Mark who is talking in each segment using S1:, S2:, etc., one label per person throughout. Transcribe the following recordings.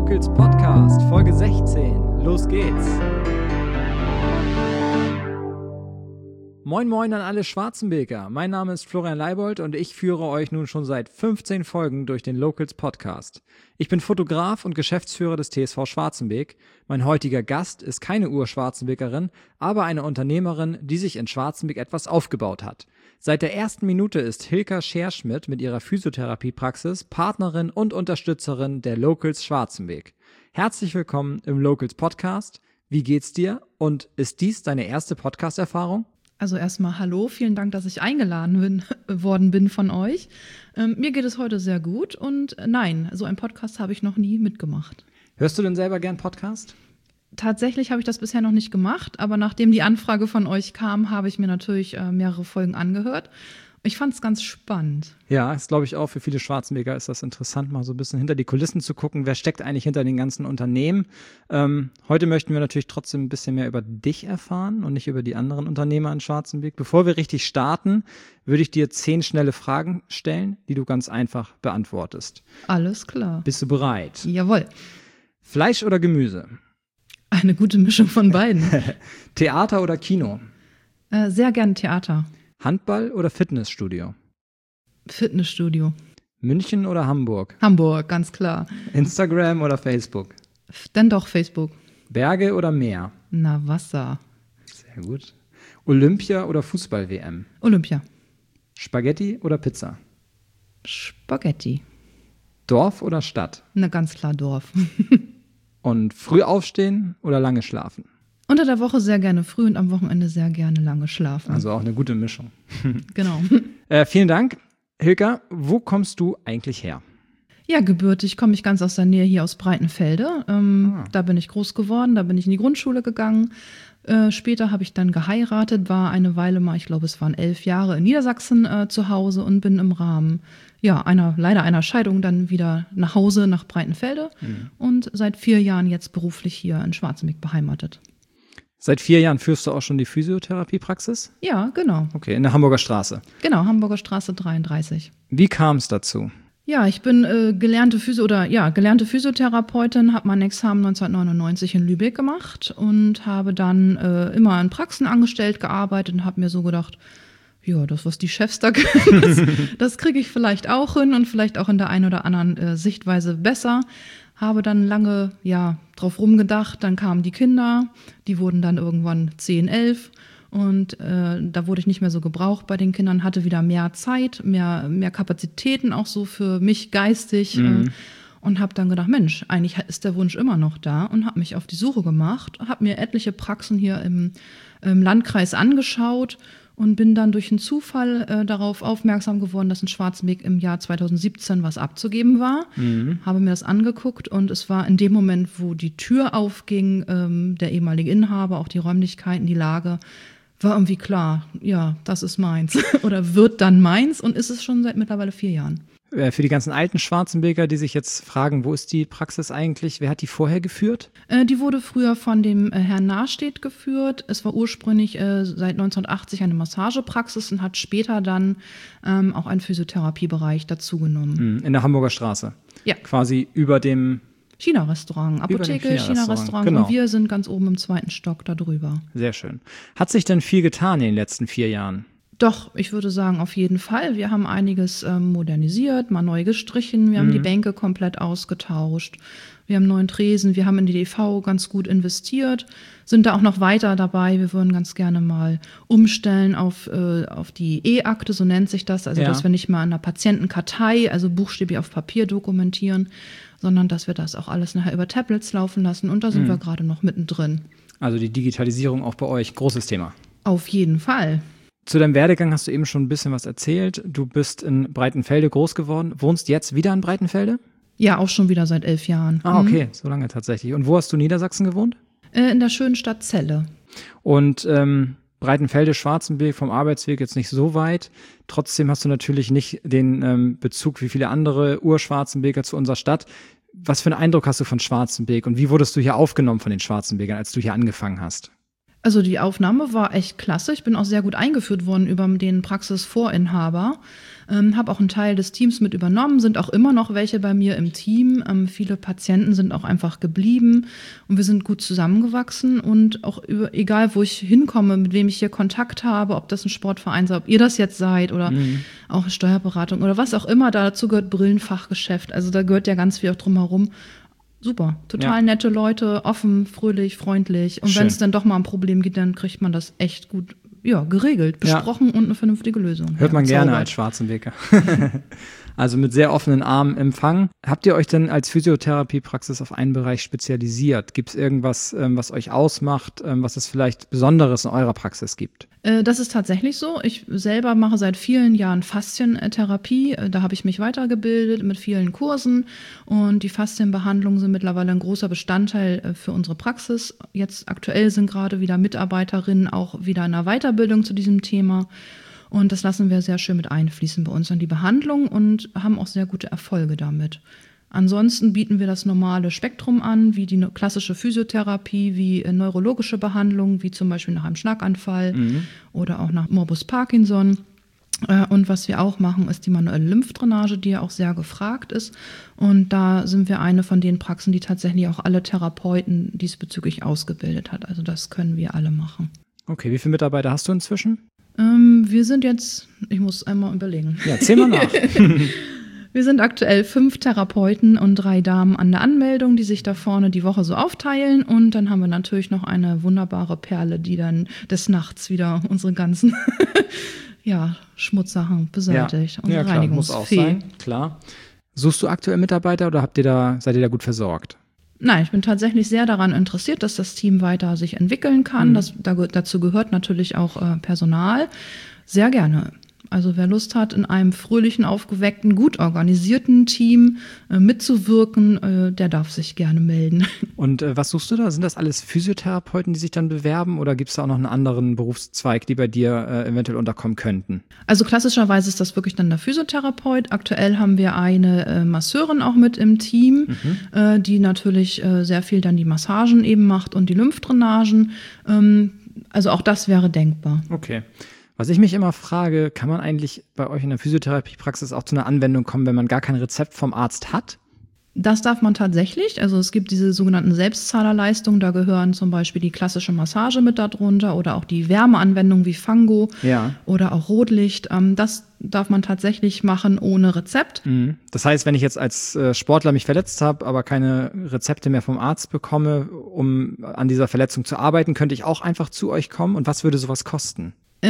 S1: Locals Podcast, Folge 16. Los geht's! Moin moin an alle Schwarzenbeker. Mein Name ist Florian Leibold und ich führe euch nun schon seit 15 Folgen durch den Locals Podcast. Ich bin Fotograf und Geschäftsführer des TSV Schwarzenbeek. Mein heutiger Gast ist keine Ur-Schwarzenbekerin, aber eine Unternehmerin, die sich in Schwarzenbeek etwas aufgebaut hat. Seit der ersten Minute ist Hilka Scherschmidt mit ihrer Physiotherapiepraxis Partnerin und Unterstützerin der Locals Schwarzenbeek. Herzlich willkommen im Locals Podcast. Wie geht's dir und ist dies deine erste Podcast-Erfahrung?
S2: Also erstmal hallo, vielen Dank, dass ich eingeladen worden bin von euch. Mir geht es heute sehr gut und nein, so einen Podcast habe ich noch nie mitgemacht.
S1: Hörst du denn selber gern Podcast?
S2: Tatsächlich habe ich das bisher noch nicht gemacht, aber nachdem die Anfrage von euch kam, habe ich mir natürlich mehrere Folgen angehört. Ich fand es ganz spannend.
S1: Ja, ist glaube ich auch für viele Schwarzenbeker ist das interessant, mal so ein bisschen hinter die Kulissen zu gucken, wer steckt eigentlich hinter den ganzen Unternehmen. Heute möchten wir natürlich trotzdem ein bisschen mehr über dich erfahren und nicht über die anderen Unternehmer in Schwarzenbeek. Bevor wir richtig starten, würde ich dir 10 schnelle Fragen stellen, die du ganz einfach beantwortest.
S2: Alles klar.
S1: Bist du bereit?
S2: Jawohl.
S1: Fleisch oder Gemüse?
S2: Eine gute Mischung von beiden.
S1: Theater oder Kino?
S2: Sehr gerne Theater.
S1: Handball oder Fitnessstudio?
S2: Fitnessstudio.
S1: München oder Hamburg?
S2: Hamburg, ganz klar.
S1: Instagram oder Facebook?
S2: Dann doch Facebook.
S1: Berge oder Meer?
S2: Na, Wasser.
S1: Sehr gut. Olympia oder Fußball-WM?
S2: Olympia.
S1: Spaghetti oder Pizza?
S2: Spaghetti.
S1: Dorf oder Stadt?
S2: Na, ganz klar Dorf.
S1: Und früh aufstehen oder lange schlafen?
S2: Unter der Woche sehr gerne früh und am Wochenende sehr gerne lange schlafen.
S1: Also auch eine gute Mischung.
S2: Genau.
S1: Vielen Dank. Hilka, wo kommst du eigentlich her?
S2: Ja, gebürtig komme ich ganz aus der Nähe hier aus Breitenfelde. Da bin ich groß geworden, da bin ich in die Grundschule gegangen. Später habe ich dann geheiratet, war eine Weile mal, ich glaube es waren 11 Jahre in Niedersachsen zu Hause und bin im Rahmen leider einer Scheidung dann wieder nach Hause nach Breitenfelde und seit 4 Jahren jetzt beruflich hier in Schwarzenbeek beheimatet.
S1: Seit 4 Jahren führst du auch schon die Physiotherapiepraxis?
S2: Ja, genau.
S1: Okay, in der Hamburger Straße?
S2: Genau, Hamburger Straße 33.
S1: Wie kam es dazu?
S2: Ja, ich bin gelernte Physiotherapeutin, habe mein Examen 1999 in Lübeck gemacht und habe dann immer in Praxen angestellt gearbeitet und habe mir so gedacht, ja, das, was die Chefs da können, das kriege ich vielleicht auch hin und vielleicht auch in der einen oder anderen Sichtweise besser. Habe dann lange drauf rumgedacht, dann kamen die Kinder, die wurden dann irgendwann 10, 11 und da wurde ich nicht mehr so gebraucht bei den Kindern, hatte wieder mehr Zeit, mehr Kapazitäten auch so für mich geistig und habe dann gedacht, Mensch, eigentlich ist der Wunsch immer noch da und habe mich auf die Suche gemacht, habe mir etliche Praxen hier im Landkreis angeschaut und bin dann durch einen Zufall darauf aufmerksam geworden, dass in Schwarzenbeek im Jahr 2017 was abzugeben war. Habe mir das angeguckt und es war in dem Moment, wo die Tür aufging, der ehemalige Inhaber, auch die Räumlichkeiten, die Lage, war irgendwie klar, ja, das ist meins oder wird dann meins und ist es schon seit mittlerweile 4 Jahren.
S1: Für die ganzen alten Schwarzenbeker, die sich jetzt fragen, wo ist die Praxis eigentlich? Wer hat die vorher geführt?
S2: Die wurde früher von dem Herrn Nahstedt geführt. Es war ursprünglich seit 1980 eine Massagepraxis und hat später dann auch einen Physiotherapiebereich dazugenommen.
S1: In der Hamburger Straße?
S2: Ja.
S1: Quasi über dem
S2: China-Restaurant, Apotheke, China-Restaurant.
S1: Genau.
S2: Und wir sind ganz oben im 2. Stock da drüber.
S1: Sehr schön. Hat sich denn viel getan in den letzten 4 Jahren?
S2: Doch, ich würde sagen, auf jeden Fall. Wir haben einiges modernisiert, mal neu gestrichen. Wir haben die Bänke komplett ausgetauscht. Wir haben neuen Tresen. Wir haben in die DV ganz gut investiert. Sind da auch noch weiter dabei. Wir würden ganz gerne mal umstellen auf die E-Akte, so nennt sich das. Also, dass wir nicht mal an der Patientenkartei, also buchstäblich auf Papier dokumentieren, sondern dass wir das auch alles nachher über Tablets laufen lassen. Und da sind wir gerade noch mittendrin.
S1: Also die Digitalisierung auch bei euch, großes Thema.
S2: Auf jeden Fall.
S1: Zu deinem Werdegang hast du eben schon ein bisschen was erzählt. Du bist in Breitenfelde groß geworden, wohnst jetzt wieder in Breitenfelde?
S2: Ja, auch schon wieder seit 11 Jahren.
S1: Ah, okay, so lange tatsächlich. Und wo hast du in Niedersachsen gewohnt?
S2: In der schönen Stadt Celle.
S1: Und Breitenfelde, Schwarzenbeek vom Arbeitsweg jetzt nicht so weit. Trotzdem hast du natürlich nicht den Bezug wie viele andere Ur-Schwarzenbeker zu unserer Stadt. Was für einen Eindruck hast du von Schwarzenbeek und wie wurdest du hier aufgenommen von den Schwarzenbekern, als du hier angefangen hast?
S2: Also die Aufnahme war echt klasse. Ich bin auch sehr gut eingeführt worden über den Praxisvorinhaber. Habe auch einen Teil des Teams mit übernommen, sind auch immer noch welche bei mir im Team. Viele Patienten sind auch einfach geblieben und wir sind gut zusammengewachsen. Und auch egal, wo ich hinkomme, mit wem ich hier Kontakt habe, ob das ein Sportverein sei, ob ihr das jetzt seid oder auch Steuerberatung oder was auch immer, dazu gehört Brillenfachgeschäft. Also da gehört ja ganz viel auch drum herum. Super, total nette Leute, offen, fröhlich, freundlich. Und wenn es dann doch mal ein Problem gibt, dann kriegt man das echt gut geregelt, besprochen und eine vernünftige Lösung.
S1: Hört man gerne als Schwarzenbeker. Also mit sehr offenen Armen empfangen. Habt ihr euch denn als Physiotherapiepraxis auf einen Bereich spezialisiert? Gibt es irgendwas, was euch ausmacht, was es vielleicht Besonderes in eurer Praxis gibt?
S2: Das ist tatsächlich so. Ich selber mache seit vielen Jahren Faszientherapie. Da habe ich mich weitergebildet mit vielen Kursen. Und die Faszienbehandlungen sind mittlerweile ein großer Bestandteil für unsere Praxis. Jetzt aktuell sind gerade wieder Mitarbeiterinnen auch wieder in einer Weiterbildung zu diesem Thema. Und das lassen wir sehr schön mit einfließen bei uns in die Behandlung und haben auch sehr gute Erfolge damit. Ansonsten bieten wir das normale Spektrum an, wie die klassische Physiotherapie, wie neurologische Behandlungen, wie zum Beispiel nach einem Schlaganfall oder auch nach Morbus Parkinson. Und was wir auch machen, ist die manuelle Lymphdrainage, die ja auch sehr gefragt ist. Und da sind wir eine von den Praxen, die tatsächlich auch alle Therapeuten diesbezüglich ausgebildet hat. Also das können wir alle machen.
S1: Okay, wie viele Mitarbeiter hast du inzwischen?
S2: Wir sind jetzt, ich muss einmal überlegen.
S1: Ja, zähl mal nach.
S2: Wir sind aktuell 5 Therapeuten und 3 Damen an der Anmeldung, die sich da vorne die Woche so aufteilen. Und dann haben wir natürlich noch eine wunderbare Perle, die dann des Nachts wieder unsere ganzen Schmutzsachen beseitigt.
S1: Ja, klar, muss auch sein, klar. Suchst du aktuell Mitarbeiter oder seid ihr da gut versorgt?
S2: Nein, ich bin tatsächlich sehr daran interessiert, dass das Team weiter sich entwickeln kann. Dazu gehört natürlich auch Personal. Sehr gerne. Also wer Lust hat, in einem fröhlichen, aufgeweckten, gut organisierten Team mitzuwirken, der darf sich gerne melden.
S1: Und was suchst du da? Sind das alles Physiotherapeuten, die sich dann bewerben oder gibt es da auch noch einen anderen Berufszweig, die bei dir eventuell unterkommen könnten?
S2: Also klassischerweise ist das wirklich dann der Physiotherapeut. Aktuell haben wir eine Masseurin auch mit im Team, die natürlich sehr viel dann die Massagen eben macht und die Lymphdrainagen. Also auch das wäre denkbar.
S1: Okay. Was ich mich immer frage, kann man eigentlich bei euch in der Physiotherapiepraxis auch zu einer Anwendung kommen, wenn man gar kein Rezept vom Arzt hat?
S2: Das darf man tatsächlich. Also es gibt diese sogenannten Selbstzahlerleistungen, da gehören zum Beispiel die klassische Massage mit darunter oder auch die Wärmeanwendungen wie Fango oder auch Rotlicht. Das darf man tatsächlich machen ohne Rezept.
S1: Das heißt, wenn ich jetzt als Sportler mich verletzt habe, aber keine Rezepte mehr vom Arzt bekomme, um an dieser Verletzung zu arbeiten, könnte ich auch einfach zu euch kommen? Und was würde sowas kosten?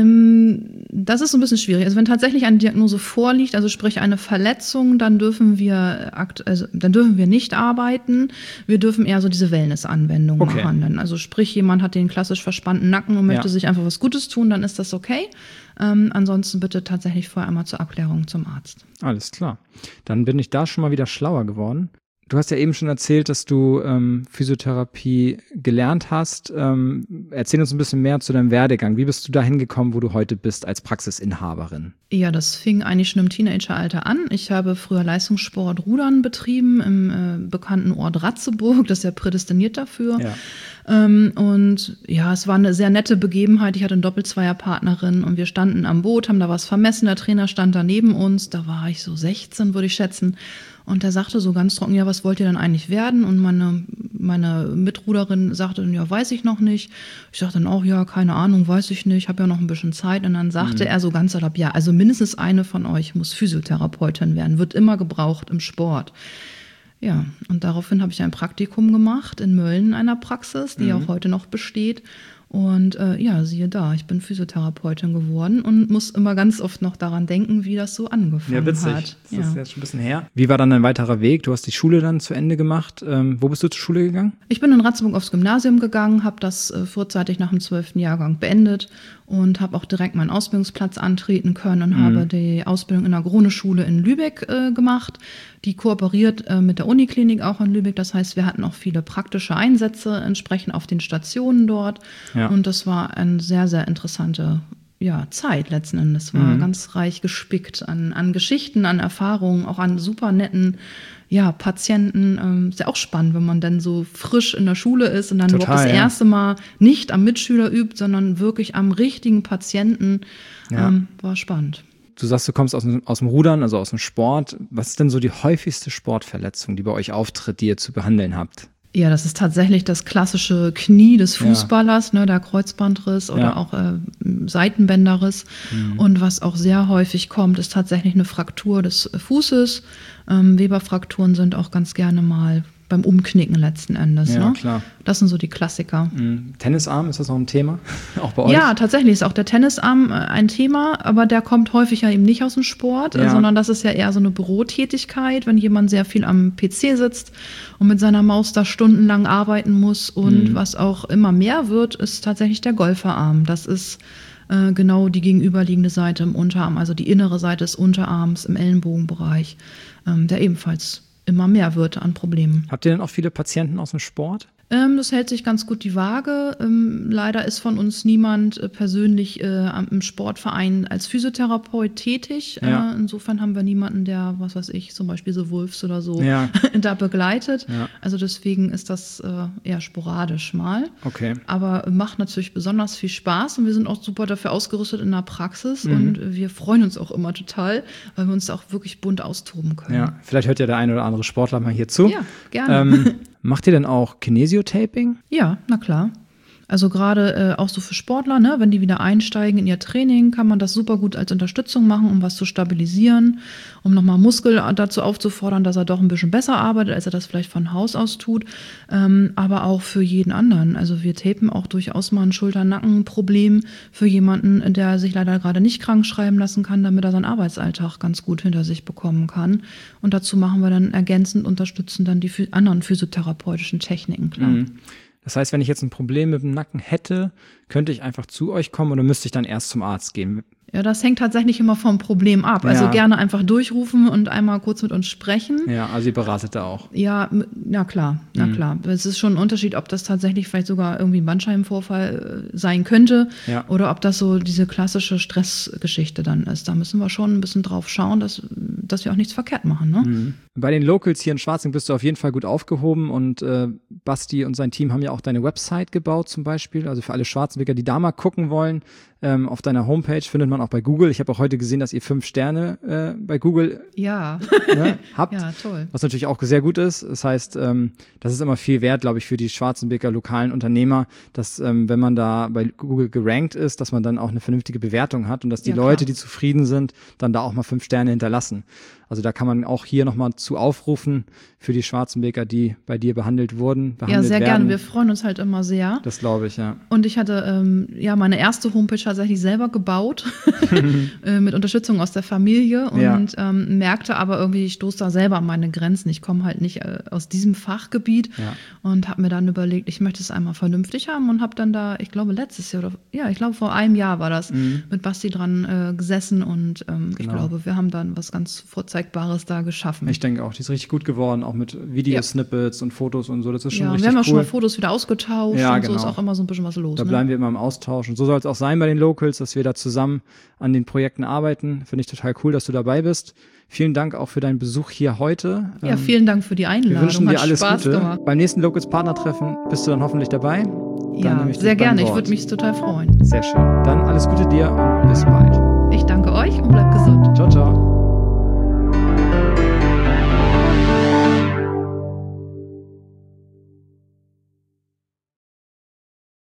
S2: Das ist so ein bisschen schwierig. Also wenn tatsächlich eine Diagnose vorliegt, also sprich eine Verletzung, dann dürfen wir nicht arbeiten. Wir dürfen eher so diese Wellness-Anwendungen behandeln. Also sprich, jemand hat den klassisch verspannten Nacken und möchte sich einfach was Gutes tun, dann ist das okay. Ansonsten bitte tatsächlich vorher einmal zur Abklärung zum Arzt.
S1: Alles klar. Dann bin ich da schon mal wieder schlauer geworden. Du hast ja eben schon erzählt, dass du Physiotherapie gelernt hast. Erzähl uns ein bisschen mehr zu deinem Werdegang. Wie bist du dahin gekommen, wo du heute bist als Praxisinhaberin?
S2: Ja, das fing eigentlich schon im Teenageralter an. Ich habe früher Leistungssport Rudern betrieben im bekannten Ort Ratzeburg. Das ist ja prädestiniert dafür. Ja. Und ja, es war eine sehr nette Begebenheit. Ich hatte eine Doppelzweierpartnerin und wir standen am Boot, haben da was vermessen. Der Trainer stand da neben uns. Da war ich so 16, würde ich schätzen. Und er sagte so ganz trocken, ja, was wollt ihr denn eigentlich werden? Und meine Mitruderin sagte dann, ja, weiß ich noch nicht. Ich sagte dann auch, ja, keine Ahnung, weiß ich nicht, habe ja noch ein bisschen Zeit. Und dann sagte er so ganz salopp, ja, also mindestens eine von euch muss Physiotherapeutin werden, wird immer gebraucht im Sport. Ja, und daraufhin habe ich ein Praktikum gemacht in Mölln in einer Praxis, die auch heute noch besteht. Und siehe da, ich bin Physiotherapeutin geworden und muss immer ganz oft noch daran denken, wie das so angefangen hat. Ja, witzig.
S1: Das ist jetzt schon ein bisschen her. Wie war dann dein weiterer Weg? Du hast die Schule dann zu Ende gemacht. Wo bist du zur Schule gegangen?
S2: Ich bin in Ratzeburg aufs Gymnasium gegangen, habe das vorzeitig nach dem 12. Jahrgang beendet und habe auch direkt meinen Ausbildungsplatz antreten können und habe die Ausbildung in der Grone-Schule in Lübeck gemacht. Die kooperiert mit der Uniklinik auch in Lübeck. Das heißt, wir hatten auch viele praktische Einsätze entsprechend auf den Stationen dort. Ja. Und das war eine sehr, sehr interessante Zeit letzten Endes. War ganz reich gespickt an Geschichten, an Erfahrungen, auch an super netten Patienten. Ist ja auch spannend, wenn man dann so frisch in der Schule ist und dann
S1: Total,
S2: überhaupt das erste Mal nicht am Mitschüler übt, sondern wirklich am richtigen Patienten. War spannend.
S1: Du sagst, du kommst aus dem Rudern, also aus dem Sport. Was ist denn so die häufigste Sportverletzung, die bei euch auftritt, die ihr zu behandeln habt?
S2: Ja, das ist tatsächlich das klassische Knie des Fußballers, ne, der Kreuzbandriss oder auch Seitenbänderriss. Und was auch sehr häufig kommt, ist tatsächlich eine Fraktur des Fußes. Weberfrakturen sind auch ganz gerne mal beim Umknicken letzten Endes.
S1: Ja,
S2: ne?
S1: klar.
S2: Das sind so die Klassiker.
S1: Tennisarm, ist das noch ein Thema? Auch bei euch?
S2: Ja, tatsächlich ist auch der Tennisarm ein Thema, aber der kommt häufig ja eben nicht aus dem Sport, sondern das ist ja eher so eine Bürotätigkeit, wenn jemand sehr viel am PC sitzt und mit seiner Maus da stundenlang arbeiten muss. Und was auch immer mehr wird, ist tatsächlich der Golferarm. Das ist genau die gegenüberliegende Seite im Unterarm, also die innere Seite des Unterarms im Ellenbogenbereich, der ebenfalls immer mehr wird an Problemen.
S1: Habt ihr denn auch viele Patienten aus dem Sport?
S2: Das hält sich ganz gut die Waage. Leider ist von uns niemand persönlich im Sportverein als Physiotherapeut tätig.
S1: Ja.
S2: Insofern haben wir niemanden, der, was weiß ich, zum Beispiel so Wolfs oder so da begleitet.
S1: Ja.
S2: Also deswegen ist das eher sporadisch mal.
S1: Okay.
S2: Aber macht natürlich besonders viel Spaß und wir sind auch super dafür ausgerüstet in der Praxis und wir freuen uns auch immer total, weil wir uns da auch wirklich bunt austoben können.
S1: Ja, vielleicht hört ja der eine oder andere Sportler mal hier zu.
S2: Ja, gerne.
S1: Macht ihr denn auch Kinesiotaping?
S2: Ja, na klar. Also gerade auch so für Sportler, ne, wenn die wieder einsteigen in ihr Training, kann man das super gut als Unterstützung machen, um was zu stabilisieren, um nochmal Muskel dazu aufzufordern, dass er doch ein bisschen besser arbeitet, als er das vielleicht von Haus aus tut. Aber auch für jeden anderen. Also wir tapen auch durchaus mal ein Schulter-Nacken-Problem für jemanden, der sich leider gerade nicht krank schreiben lassen kann, damit er seinen Arbeitsalltag ganz gut hinter sich bekommen kann. Und dazu machen wir dann ergänzend, unterstützen dann die anderen physiotherapeutischen Techniken, klar.
S1: Das heißt, wenn ich jetzt ein Problem mit dem Nacken hätte, könnte ich einfach zu euch kommen oder müsste ich dann erst zum Arzt gehen?
S2: Ja, das hängt tatsächlich immer vom Problem ab. Also gerne einfach durchrufen und einmal kurz mit uns sprechen.
S1: Ja, also ihr beratet da auch.
S2: Ja, na klar. Es ist schon ein Unterschied, ob das tatsächlich vielleicht sogar irgendwie ein Bandscheibenvorfall sein könnte oder ob das so diese klassische Stressgeschichte dann ist. Da müssen wir schon ein bisschen drauf schauen, dass wir auch nichts verkehrt machen. Ne?
S1: Bei den Locals hier in Schwarzing bist du auf jeden Fall gut aufgehoben und Basti und sein Team haben ja auch deine Website gebaut zum Beispiel. Also für alle Schwarzenbeker, die da mal gucken wollen, auf deiner Homepage findet man auch bei Google. Ich habe auch heute gesehen, dass ihr 5 Sterne bei Google habt.
S2: Ja, toll.
S1: Was natürlich auch sehr gut ist. Das heißt, das ist immer viel wert, glaube ich, für die Schwarzenbeker lokalen Unternehmer, dass wenn man da bei Google gerankt ist, dass man dann auch eine vernünftige Bewertung hat und dass die Leute, die zufrieden sind, dann da auch mal 5 Sterne hinterlassen. Also da kann man auch hier nochmal zu aufrufen für die Schwarzenbeker, die bei dir behandelt werden.
S2: Ja, sehr gerne. Wir freuen uns halt immer sehr.
S1: Das glaube ich, ja.
S2: Und ich hatte meine erste Homepage tatsächlich selber gebaut, mit Unterstützung aus der Familie und merkte aber irgendwie, ich stoße da selber an meine Grenzen. Ich komme halt nicht aus diesem Fachgebiet und habe mir dann überlegt, ich möchte es einmal vernünftig haben und habe dann da, ich glaube letztes Jahr ich glaube vor einem Jahr war das, mit Basti dran gesessen und ich glaube, wir haben dann was ganz Vorzeigbares da geschaffen.
S1: Ich denke auch, die ist richtig gut geworden, auch mit Videosnippets und Fotos und so, das ist schon richtig cool.
S2: Wir haben ja schon mal Fotos wieder ausgetauscht und so ist auch immer so ein bisschen was los.
S1: Da bleiben wir immer im Austausch und so soll es auch sein bei den Locals, dass wir da zusammen an den Projekten arbeiten. Finde ich total cool, dass du dabei bist. Vielen Dank auch für deinen Besuch hier heute.
S2: Ja, vielen Dank für die Einladung.
S1: Wir wünschen dir alles
S2: Spaß
S1: Gute.
S2: Gemacht.
S1: Beim nächsten Locals-Partnertreffen bist du dann hoffentlich dabei.
S2: Ja, sehr gerne. Ich würde mich total freuen.
S1: Sehr schön. Dann alles Gute dir und bis bald.
S2: Ich danke euch und bleib gesund.
S1: Ciao, ciao.